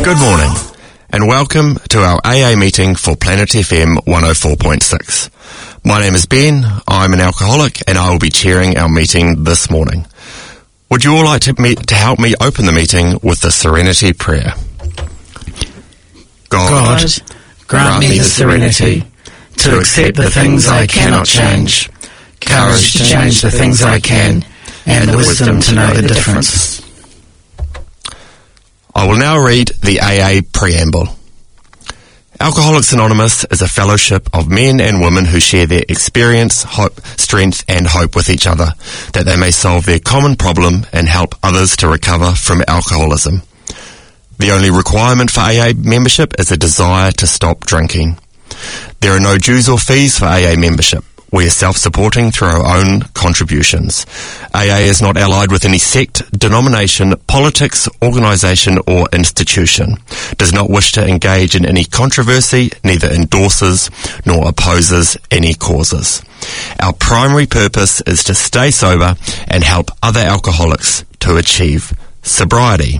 Good morning, and welcome to our AA meeting for Planet FM 104.6. My name is Ben, I'm an alcoholic, and I will be chairing our meeting this morning. Would you all like to help me open the meeting with the Serenity Prayer? God, grant me the serenity to accept the things I cannot change, courage to change the things I can, and the wisdom to know the difference. I will now read the AA Preamble. Alcoholics Anonymous is a fellowship of men and women who share their experience, hope, strength and hope with each other, that they may solve their common problem and help others to recover from alcoholism. The only requirement for AA membership is a desire to stop drinking. There are no dues or fees for AA membership. We are self-supporting through our own contributions. AA is not allied with any sect, denomination, politics, organisation or institution. Does not wish to engage in any controversy, neither endorses nor opposes any causes. Our primary purpose is to stay sober and help other alcoholics to achieve sobriety.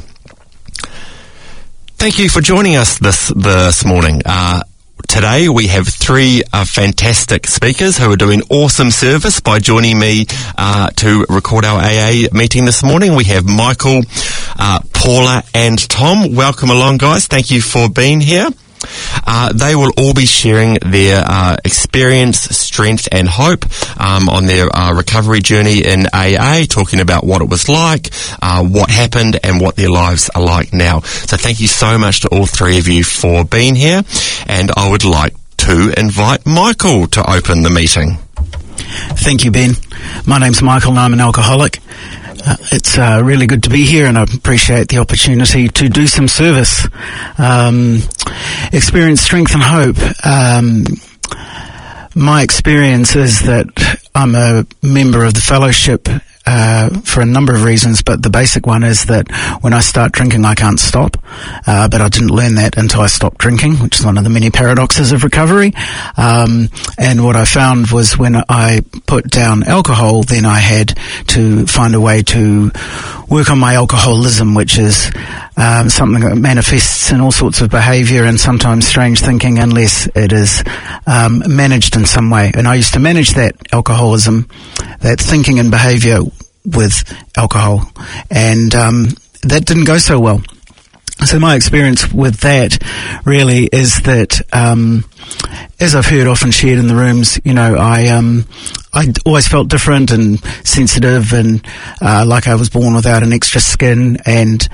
Thank you for joining us this morning. Today we have three fantastic speakers who are doing awesome service by joining me to record our AA meeting this morning. We have Michael, Paula and Tom. Welcome along, guys. Thank you for being here. They will all be sharing their experience, strength and hope on their recovery journey in AA, talking about what it was like, what happened and what their lives are like now. So thank you so much to all three of you for being here, and I would like to invite Michael to open the meeting. Thank you, Ben. My name's Michael and I'm an alcoholic. It's really good to be here, and I appreciate the opportunity to do some service. Experience, strength and hope. My experience is that I'm a member of the fellowship for a number of reasons, but the basic one is that when I start drinking I can't stop, but I didn't learn that until I stopped drinking, which is one of the many paradoxes of recovery. And what I found was when I put down alcohol, then I had to find a way to work on my alcoholism, which is something that manifests in all sorts of behaviour and sometimes strange thinking unless it is managed in some way. And I used to manage that alcoholism, that thinking and behaviour with alcohol, and that didn't go so well. So my experience with that really is that, as I've heard often shared in the rooms, you know, I always felt different and sensitive and like I was born without an extra skin, and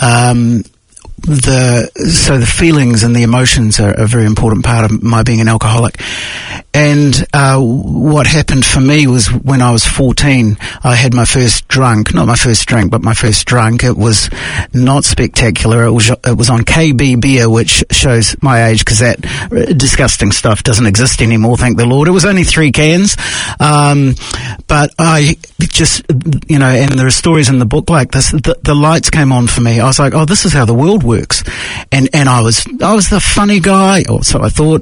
the feelings and the emotions are a very important part of my being an alcoholic. And what happened for me was when I was 14, I had my first drunk. Not my first drink, but my first drunk. It was not spectacular. It was on KB beer, which shows my age because that disgusting stuff doesn't exist anymore, thank the Lord. It was only 3 cans. But I just, you know, and there are stories in the book like this, the lights came on for me. I was like, oh, this is how the world works. And I was the funny guy, or so I thought.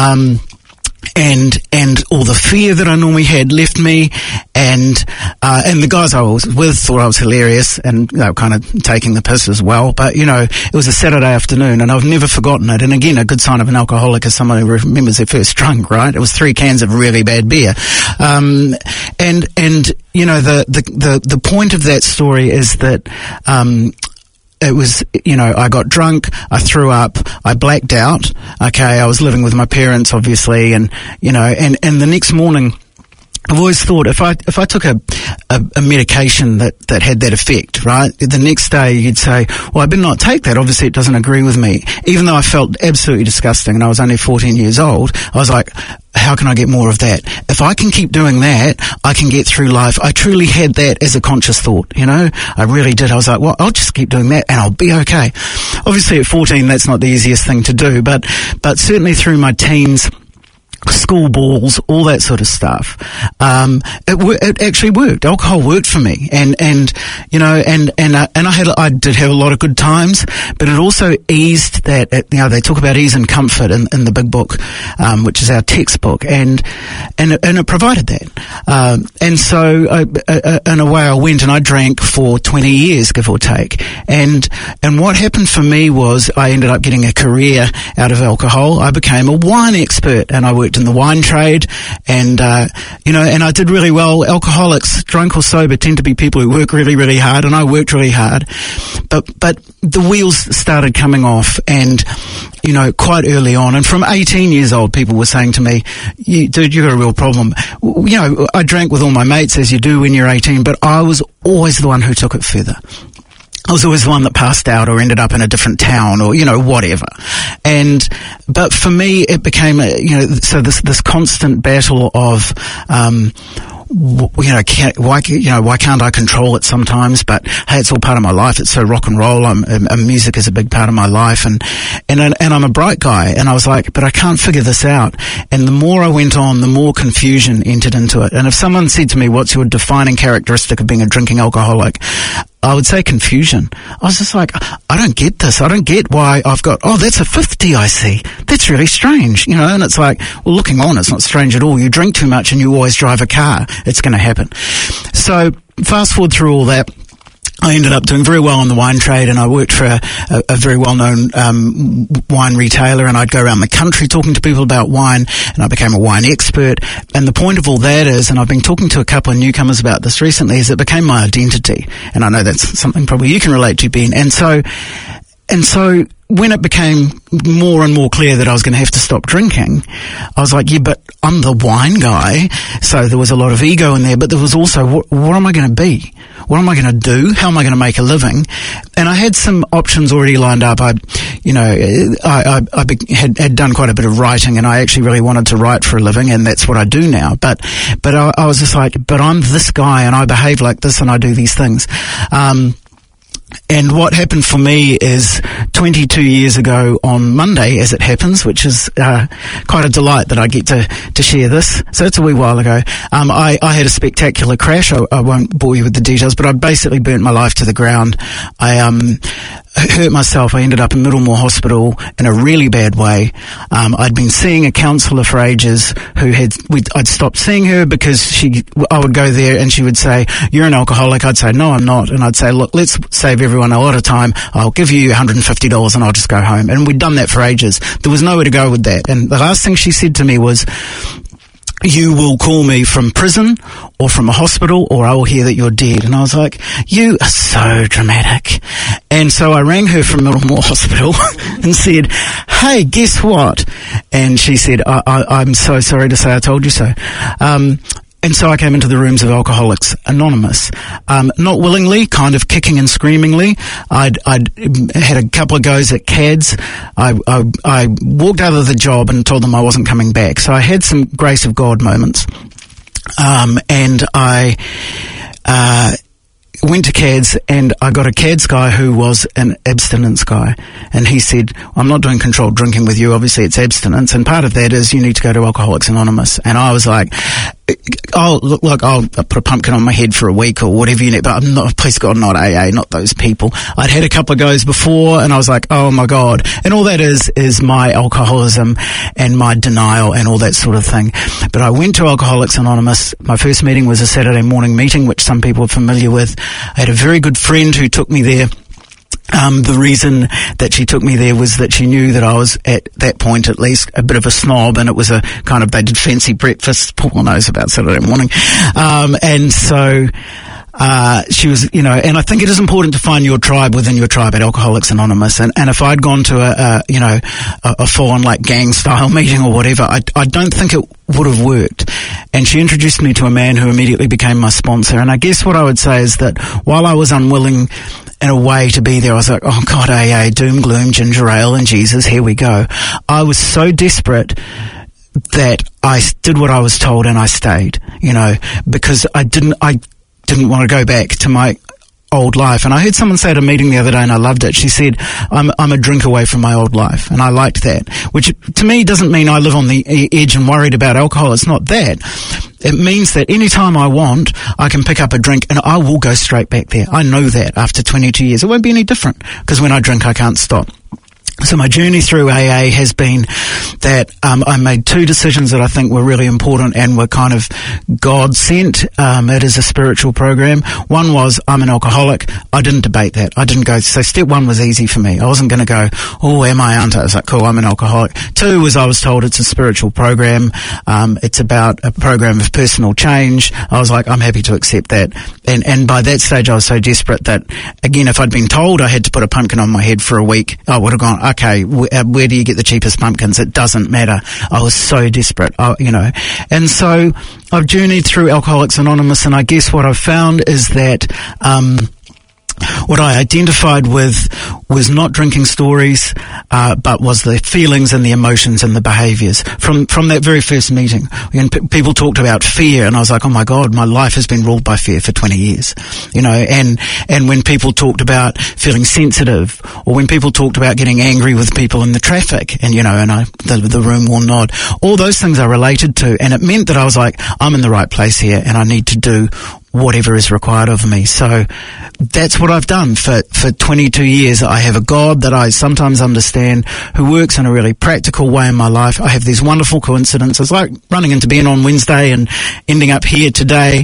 And all the fear that I normally had left me, and the guys I was with thought I was hilarious, and they were kind of taking the piss as well. But, you know, it was a Saturday afternoon, and I've never forgotten it. And again, a good sign of an alcoholic is someone who remembers their first drunk, right? It was 3 cans of really bad beer. And you know, the point of that story is that, it was, you know, I got drunk, I threw up, I blacked out. Okay, I was living with my parents, obviously, and, you know, and the next morning, I've always thought if I took a medication that had that effect, right, the next day you'd say, well, I better not take that. Obviously it doesn't agree with me. Even though I felt absolutely disgusting and I was only 14 years old, I was like, how can I get more of that? If I can keep doing that, I can get through life. I truly had that as a conscious thought, you know? I really did. I was like, well, I'll just keep doing that and I'll be okay. Obviously at 14, that's not the easiest thing to do, but certainly through my teens, school balls, all that sort of stuff. It actually worked. Alcohol worked for me, and you know, and I did have a lot of good times, but it also eased that. You know, they talk about ease and comfort in the big book, which is our textbook, and it provided that. And so in a way, I went and I drank for 20 years, give or take, and what happened for me was I ended up getting a career out of alcohol. I became a wine expert, and I worked in the wine trade, and you know, and I did really well. Alcoholics, drunk or sober, tend to be people who work really, really hard, and I worked really hard. But the wheels started coming off, and you know, quite early on, and from 18 years old, people were saying to me, "Dude, you got a real problem." You know, I drank with all my mates, as you do when you're 18, but I was always the one who took it further. I was always the one that passed out or ended up in a different town or, you know, whatever. But for me, it became, so this constant battle of, why can't I control it sometimes? But hey, it's all part of my life. It's so rock and roll. Music is a big part of my life, and I'm a bright guy. And I was like, but I can't figure this out. And the more I went on, the more confusion entered into it. And if someone said to me, "What's your defining characteristic of being a drinking alcoholic?" I would say confusion. I was just like, I don't get this. I don't get why I've got, that's a 50 I see. That's really strange, you know, and it's like, well, looking on, it's not strange at all. You drink too much and you always drive a car. It's going to happen. So fast forward through all that. I ended up doing very well in the wine trade, and I worked for a very well-known wine retailer, and I'd go around the country talking to people about wine, and I became a wine expert. And the point of all that is, and I've been talking to a couple of newcomers about this recently, is it became my identity. And I know that's something probably you can relate to, Ben. And so when it became more and more clear that I was going to have to stop drinking, I was like, yeah, but I'm the wine guy. So there was a lot of ego in there, but there was also, what am I going to be? What am I going to do? How am I going to make a living? And I had some options already lined up. I had done quite a bit of writing, and I actually really wanted to write for a living, and that's what I do now. But I was just like, but I'm this guy, and I behave like this, and I do these things. And what happened for me is 22 years ago on Monday, as it happens, which is quite a delight that I get to share this. So it's a wee while ago. I had a spectacular crash. I won't bore you with the details, but I basically burnt my life to the ground. I hurt myself. I ended up in Middlemore Hospital in a really bad way. I'd been seeing a counsellor for ages I'd stopped seeing her because I would go there and she would say, "You're an alcoholic." I'd say, "No, I'm not." And I'd say, "Look, let's save everyone a lot of time. I'll give you $150 and I'll just go home." And we'd done that for ages. There was nowhere to go with that. And the last thing she said to me was, "You will call me from prison or from a hospital, or I will hear that you're dead." And I was like, you are so dramatic. And so I rang her from Middlemore Hospital and said, "Hey, guess what?" And she said, I'm so sorry to say I told you so. And so I came into the rooms of Alcoholics Anonymous, not willingly, kind of kicking and screamingly. I'd had a couple of goes at CADS. I walked out of the job and told them I wasn't coming back. So I had some grace of God moments. And I went to CADS, and I got a CADS guy who was an abstinence guy, and he said, "I'm not doing controlled drinking with you, obviously it's abstinence, and part of that is you need to go to Alcoholics Anonymous." And I was like, "Oh, look, I'll put a pumpkin on my head for a week or whatever you need, but I'm not, please God, not AA, not those people." I'd had a couple of goes before, and I was like, oh my God. And all that is my alcoholism and my denial and all that sort of thing. But I went to Alcoholics Anonymous. My first meeting was a Saturday morning meeting, which some people are familiar with. I had a very good friend who took me there. The reason that she took me there was that she knew that I was, at that point at least, a bit of a snob, and it was a kind of, they did fancy breakfast. Paul knows about Saturday morning. And so she was, and I think it is important to find your tribe within your tribe at Alcoholics Anonymous. And if I'd gone to a full-on like gang-style meeting or whatever, I don't think it would have worked. And she introduced me to a man who immediately became my sponsor. And I guess what I would say is that while I was unwilling in a way to be there, I was like, oh God, AA, doom, gloom, ginger ale, and Jesus, here we go. I was so desperate that I did what I was told and I stayed, because I didn't want to go back to my old life. And I heard someone say at a meeting the other day, and I loved it. She said, I'm a drink away from my old life. And I liked that, which to me doesn't mean I live on the edge and worried about alcohol. It's not that. It means that anytime I want, I can pick up a drink and I will go straight back there. I know that after 22 years. It won't be any different, because when I drink, I can't stop. So my journey through AA has been that I made two decisions that I think were really important and were kind of God-sent. It is a spiritual program. One was, I'm an alcoholic. I didn't debate that. I didn't go, so step one was easy for me. I wasn't going to go, oh, am I, aren't I? I was like, cool, I'm an alcoholic. Two was, I was told it's a spiritual program. It's about a program of personal change. I was like, I'm happy to accept that. And by that stage, I was so desperate that, again, if I'd been told I had to put a pumpkin on my head for a week, I would have gone, okay, where do you get the cheapest pumpkins? It doesn't matter. I was so desperate, And so I've journeyed through Alcoholics Anonymous, and I guess what I've found is that what I identified with was not drinking stories, but was the feelings and the emotions and the behaviours. From that very first meeting, when people talked about fear, and I was like, oh my God, my life has been ruled by fear for 20 years. And when people talked about feeling sensitive, or when people talked about getting angry with people in the traffic, and the room will nod, all those things are related to, and it meant that I was like, I'm in the right place here, and I need to do whatever is required of me. So that's what I've done for 22 years. I have a God that I sometimes understand, who works in a really practical way in my life. I have these wonderful coincidences, like running into Ben on Wednesday and ending up here today.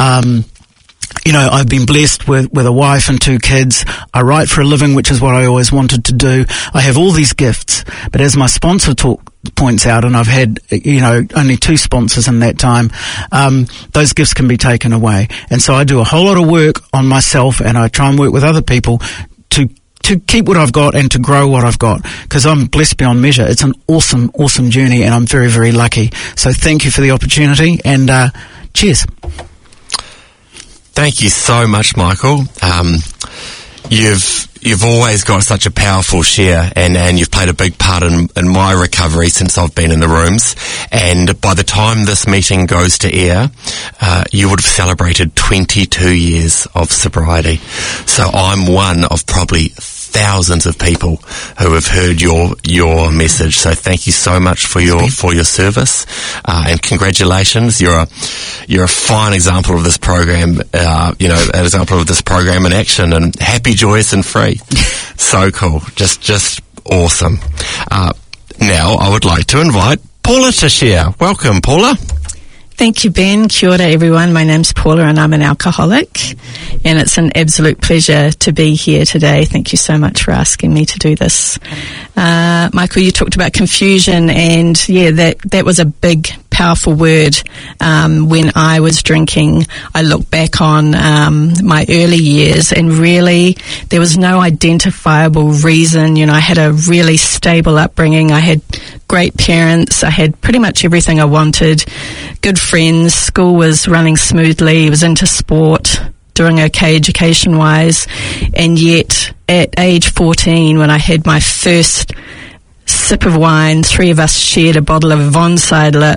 I've been blessed with a wife and 2 kids. I write for a living, which is what I always wanted to do. I have all these gifts, but as my sponsor points out, and I've had, only 2 sponsors in that time, those gifts can be taken away. And so I do a whole lot of work on myself, and I try and work with other people to keep what I've got and to grow what I've got, because I'm blessed beyond measure. It's an awesome, awesome journey, and I'm very, very lucky. So thank you for the opportunity, and cheers. Thank you so much, Michael. You've always got such a powerful share, and you've played a big part in my recovery since I've been in the rooms. And by the time this meeting goes to air, you would have celebrated 22 years of sobriety. So I'm one of probably thousands of people who have heard your message. So thank you so much for your service, and congratulations. You're a fine example of this program. An example of this program in action, and happy, joyous, and free. So cool, just awesome. Now I would like to invite Paula to share. Welcome, Paula. Thank you, Ben. Kia ora, everyone. My name's Paula, and I'm an alcoholic, and it's an absolute pleasure to be here today. Thank you so much for asking me to do this. Michael, you talked about confusion, and that was a big, powerful word. When I was drinking, I look back on my early years, and really there was no identifiable reason. I had a really stable upbringing. I had great parents. I had pretty much everything I wanted. Good friends. School was running smoothly. I was into sport, doing okay education-wise. And yet, at age 14, when I had my first sip of wine, 3 of us shared a bottle of Von Seidler.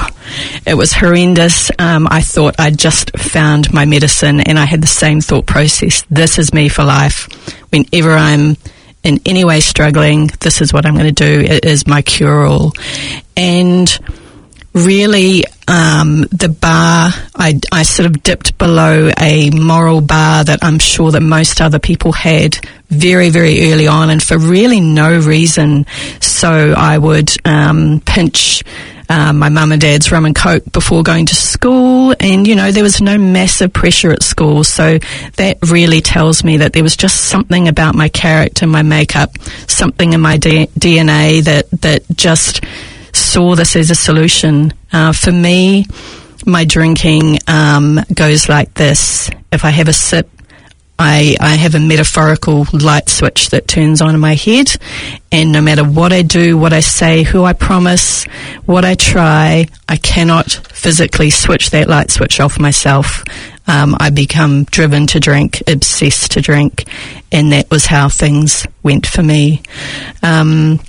It was horrendous. I thought I'd just found my medicine, and I had the same thought process. This is me for life. Whenever I'm in any way struggling, this is what I'm going to do. It is my cure-all. And really, the bar, I sort of dipped below a moral bar that I'm sure that most other people had very, very early on, and for really no reason. So I would pinch my mum and dad's rum and coke before going to school, and there was no massive pressure at school. So that really tells me that there was just something about my character, my makeup, something in my DNA that just saw this as a solution. For me, my drinking goes like this. If I have a sip, I have a metaphorical light switch that turns on in my head, and no matter what I do, what I say, who I promise, what I try, I cannot physically switch that light switch off myself. I become driven to drink, obsessed to drink, and that was how things went for me.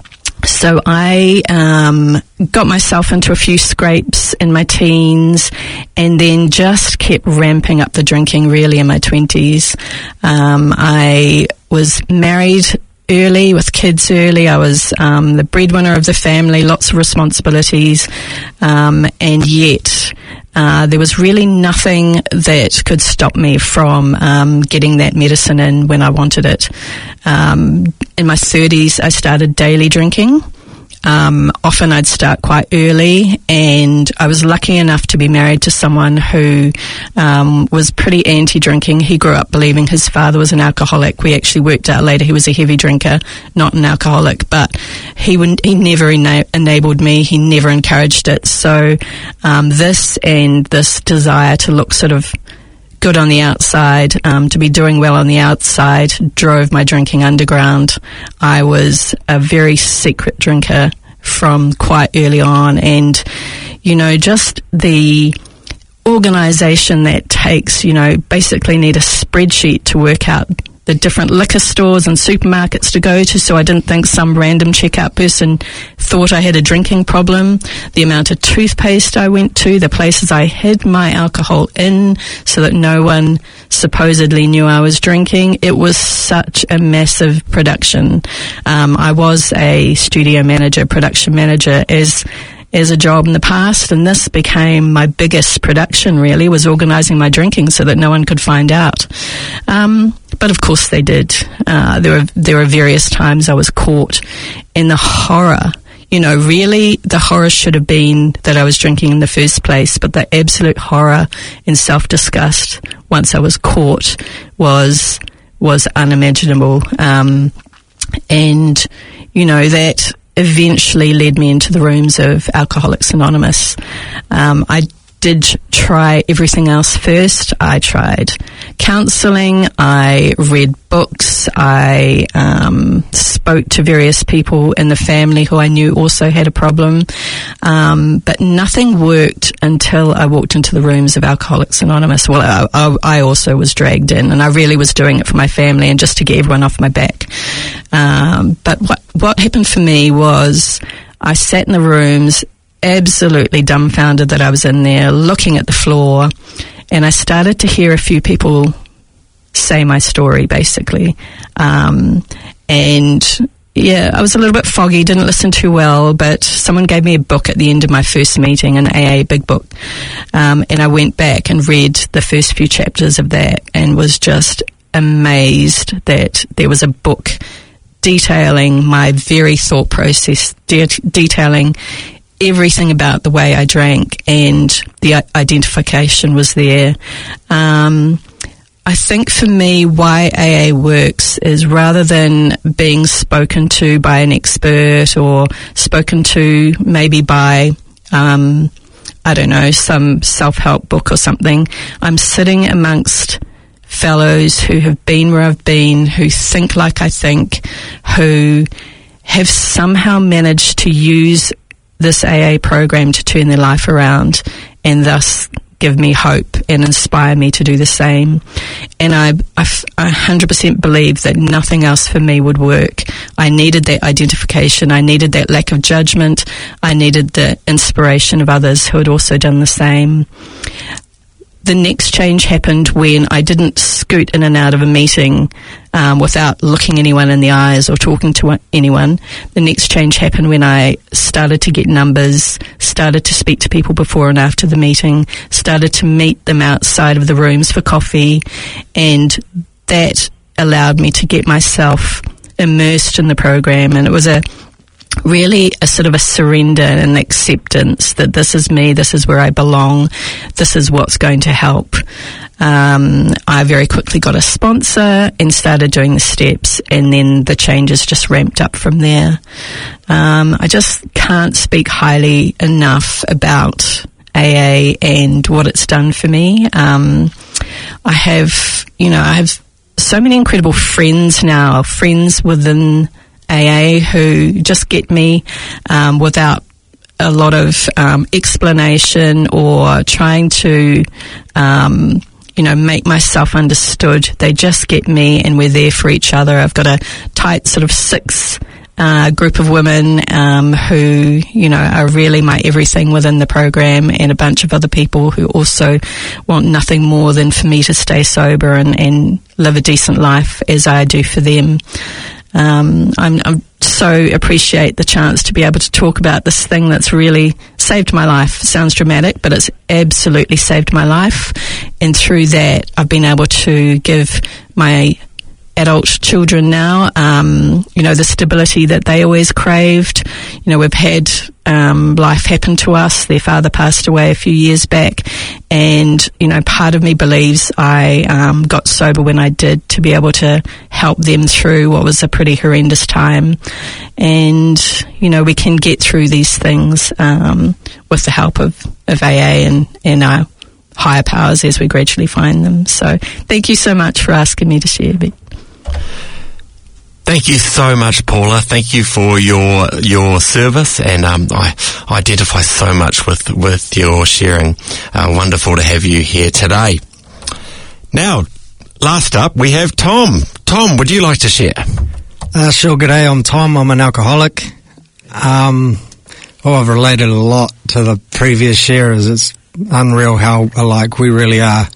So I got myself into a few scrapes in my teens, and then just kept ramping up the drinking really in my 20s. I was married early, with kids early. I was the breadwinner of the family, lots of responsibilities, and yet there was really nothing that could stop me from getting that medicine in when I wanted it. In my 30s, I started daily drinking. Often I'd start quite early, and I was lucky enough to be married to someone who was pretty anti-drinking. He grew up believing his father was an alcoholic. We actually worked out later he was a heavy drinker, not an alcoholic, but he never enabled me. He never encouraged it. So this desire to look sort of good on the outside, to be doing well on the outside, drove my drinking underground. I was a very secret drinker from quite early on, and just the organisation that takes, basically need a spreadsheet to work out the different liquor stores and supermarkets to go to, so I didn't think some random checkout person thought I had a drinking problem. The amount of toothpaste I went to, the places I hid my alcohol in so that no one supposedly knew I was drinking. It was such a massive production. I was a studio manager, production manager as a job in the past, and this became my biggest production, really, was organising my drinking so that no one could find out. But of course they did. There were various times I was caught, in the horror. Really the horror should have been that I was drinking in the first place, but the absolute horror and self-disgust once I was caught was unimaginable. And that eventually led me into the rooms of Alcoholics Anonymous. I did try everything else first. I tried counselling, I read books, I spoke to various people in the family who I knew also had a problem, but nothing worked until I walked into the rooms of Alcoholics Anonymous. Well, I also was dragged in, and I really was doing it for my family and just to get everyone off my back. But what happened for me was I sat in the rooms absolutely dumbfounded that I was in there, looking at the floor, and I started to hear a few people say my story, basically. And yeah, I was a little bit foggy, didn't listen too well, but someone gave me a book at the end of my first meeting, an AA big book, and I went back and read the first few chapters of that and was just amazed that there was a book detailing my very thought process, detailing everything about the way I drank, and the identification was there. I think for me why AA works is, rather than being spoken to by an expert or spoken to maybe by some self-help book or something, I'm sitting amongst fellows who have been where I've been, who think like I think, who have somehow managed to use this AA program to turn their life around, and thus give me hope and inspire me to do the same. And I 100% believe that nothing else for me would work. I needed that identification. I needed that lack of judgment. I needed the inspiration of others who had also done the same. The next change happened when I didn't scoot in and out of a meeting without looking anyone in the eyes or talking to anyone. The next change happened when I started to get numbers, started to speak to people before and after the meeting, started to meet them outside of the rooms for coffee, and that allowed me to get myself immersed in the program. And it was really a sort of a surrender and acceptance that this is me, this is where I belong, this is what's going to help. I very quickly got a sponsor and started doing the steps, and then the changes just ramped up from there. I just can't speak highly enough about AA and what it's done for me. I have so many incredible friends now, friends within AA who just get me without a lot of explanation or trying to make myself understood. They just get me, and we're there for each other. I've got a tight sort of 6 group of women who, are really my everything within the program, and a bunch of other people who also want nothing more than for me to stay sober and live a decent life as I do for them. I'm so appreciate the chance to be able to talk about this thing that's really saved my life. Sounds dramatic, but it's absolutely saved my life. And through that, I've been able to give my adult children now, the stability that they always craved. We've had life happen to us. Their father passed away a few years back, and part of me believes I got sober when I did, to be able to help them through what was a pretty horrendous time. And we can get through these things with the help of AA and our higher powers as we gradually find them. So thank you so much for asking me to share, Beck. Thank you so much, Paula. Thank you for your service, and I identify so much with your sharing. Wonderful to have you here today. Now, last up, we have Tom. Tom, would you like to share? Sure. G'day, I'm Tom. I'm an alcoholic. I've related a lot to the previous sharers. It's unreal how alike we really are.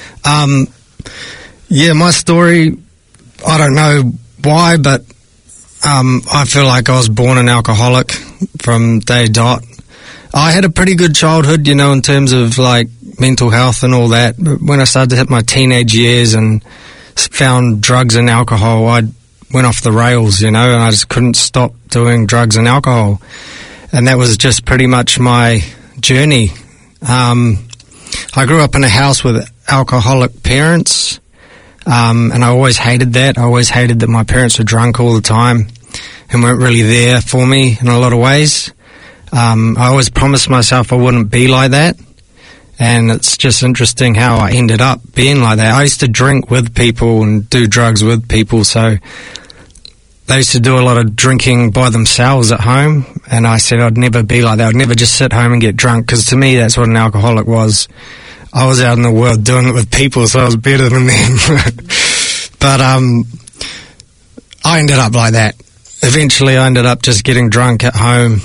My story, I don't know why, but I feel like I was born an alcoholic from day dot. I had a pretty good childhood, in terms of like mental health and all that. But when I started to hit my teenage years and found drugs and alcohol, I went off the rails, and I just couldn't stop doing drugs and alcohol. And that was just pretty much my journey. I grew up in a house with alcoholic parents. And I always hated that. I always hated that my parents were drunk all the time and weren't really there for me in a lot of ways. I always promised myself I wouldn't be like that. And it's just interesting how I ended up being like that. I used to drink with people and do drugs with people, so they used to do a lot of drinking by themselves at home, and I said I'd never be like that. I'd never just sit home and get drunk, because to me that's what an alcoholic was. I was out in the world doing it with people, so I was better than them. But I ended up like that. Eventually I ended up just getting drunk at home,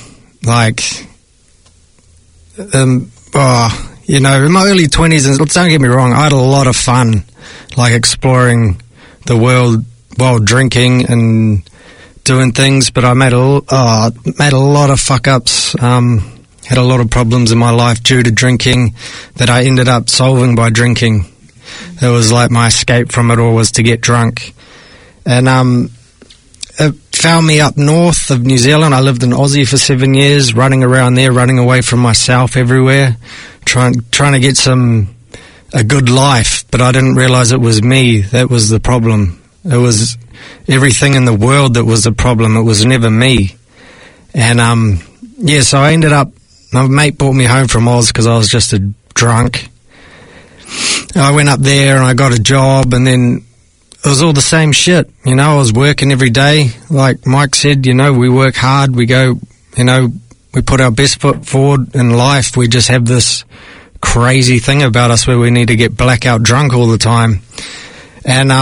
in my early 20s, and don't get me wrong, I had a lot of fun, exploring the world while drinking and doing things, but I made a lot of fuck-ups, had a lot of problems in my life due to drinking that I ended up solving by drinking. It was like my escape from it all was to get drunk. And it found me up north of New Zealand. I lived in Aussie for 7 years, running around there, running away from myself everywhere, trying to get a good life, but I didn't realise it was me that was the problem. It was everything in the world that was the problem. It was never me. And so I ended up, my mate brought me home from Oz because I was just a drunk. I went up there and I got a job, and then it was all the same shit. I was working every day. Like Mike said, we work hard. We go, we put our best foot forward in life. We just have this crazy thing about us where we need to get blackout drunk all the time. And,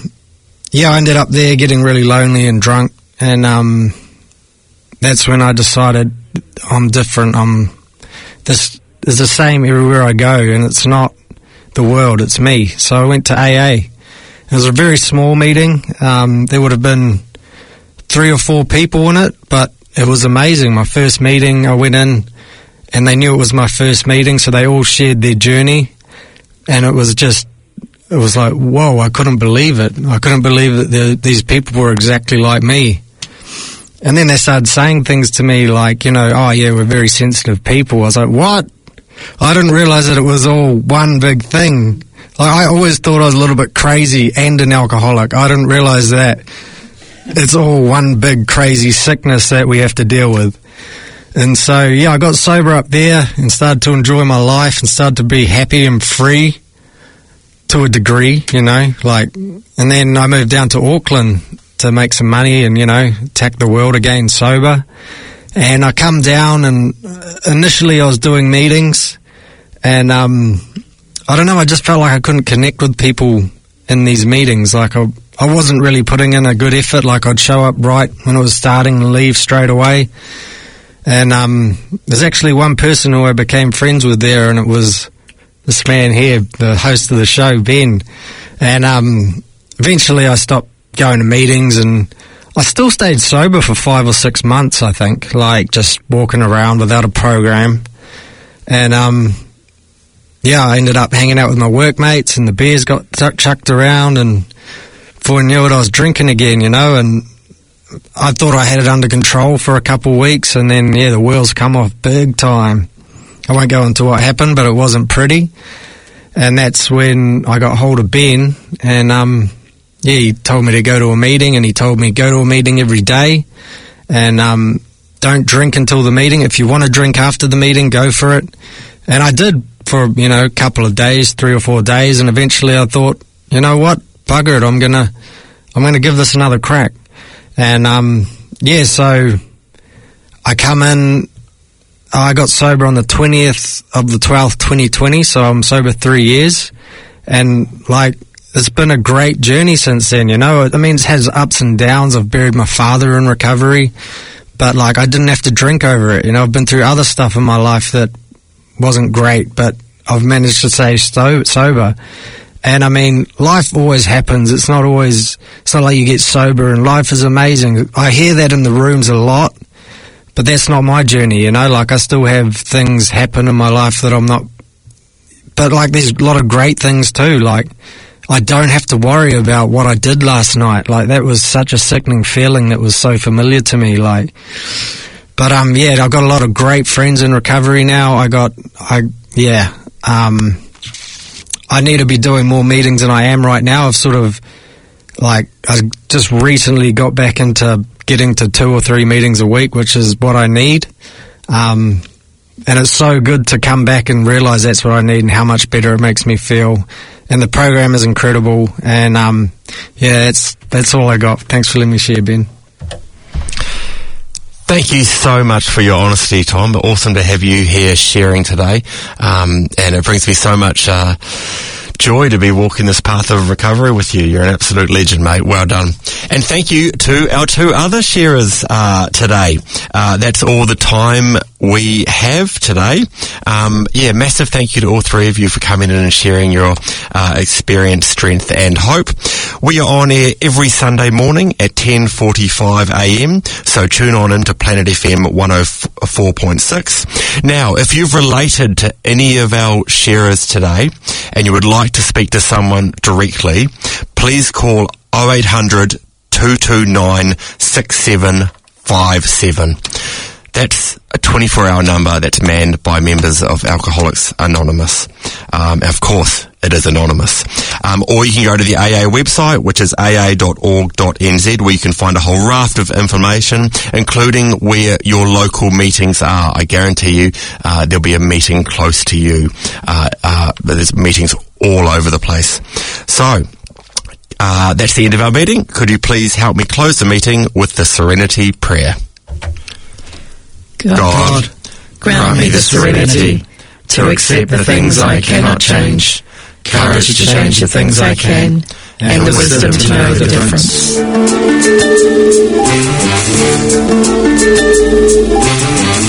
I ended up there getting really lonely and drunk. And, that's when I decided I'm different. This is the same everywhere I go, and it's not the world, it's me. So I went to AA. It was a very small meeting. There would have been 3 or 4 people in it, but it was amazing. My first meeting, I went in, and they knew it was my first meeting, so they all shared their journey, and it was like, whoa, I couldn't believe it. I couldn't believe that these people were exactly like me. And then they started saying things to me like, we're very sensitive people. I was like, what? I didn't realise that it was all one big thing. I always thought I was a little bit crazy and an alcoholic. I didn't realise that it's all one big crazy sickness that we have to deal with. And so, I got sober up there and started to enjoy my life and started to be happy and free to a degree, and then I moved down to Auckland to make some money and, attack the world again sober. And I come down, and initially I was doing meetings, and I don't know, I just felt like I couldn't connect with people in these meetings. Like I I wasn't really putting in a good effort. Like, I'd show up right when it was starting and leave straight away. And there's actually one person who I became friends with there, and it was this man here, the host of the show, Ben. And eventually I stopped going to meetings, and I still stayed sober for 5 or 6 months, I think, like just walking around without a program. And I ended up hanging out with my workmates, and the beers got chucked around, and before I knew it, I was drinking again, you know, and I thought I had it under control for a couple of weeks, and then, the wheels come off big time. I won't go into what happened, but it wasn't pretty. And that's when I got hold of Ben, and he told me to go to a meeting, and he told me go to a meeting every day, and don't drink until the meeting. If you want to drink after the meeting, go for it. And I did for, a couple of days, 3 or 4 days, and eventually I thought, you know what, bugger it, I'm gonna give this another crack. And so I come in. I got sober on the 20th of the 12th, 2020, so I'm sober 3 years, and it's been a great journey since then, I mean, it has ups and downs. I've buried my father in recovery, but I didn't have to drink over it. I've been through other stuff in my life that wasn't great, but I've managed to stay sober. And I mean, life always happens. It's not like you get sober and life is amazing. I hear that in the rooms a lot, but that's not my journey, I still have things happen in my life that I'm not, but there's a lot of great things too. I don't have to worry about what I did last night. that was such a sickening feeling that was so familiar to me. But I've got a lot of great friends in recovery now. I need to be doing more meetings than I am right now. I've sort of, I just recently got back into getting to 2 or 3 meetings a week, which is what I need. And it's so good to come back and realise that's what I need and how much better it makes me feel. And the program is incredible. And, that's all I got. Thanks for letting me share, Ben. Thank you so much for your honesty, Tom. Awesome to have you here sharing today. And it brings me so much joy to be walking this path of recovery with you. You're an absolute legend, mate. Well done. And thank you to our 2 other sharers today. That's all the time we have today. Massive thank you to all 3 of you for coming in and sharing your experience, strength and hope. We are on air every Sunday morning at 10:45 a.m, so tune on into Planet FM 104.6. Now, if you've related to any of our sharers today and you would like to speak to someone directly, please call 0800 229 6757. That's a 24-hour number that's manned by members of Alcoholics Anonymous. Of course, it is anonymous. Or you can go to the AA website, which is aa.org.nz, where you can find a whole raft of information, including where your local meetings are. I guarantee you there'll be a meeting close to you. There's meetings all over the place. So, that's the end of our meeting. Could you please help me close the meeting with the Serenity Prayer? God, grant me the serenity to accept the things I cannot change, courage to change the things I can, and the wisdom to know the difference.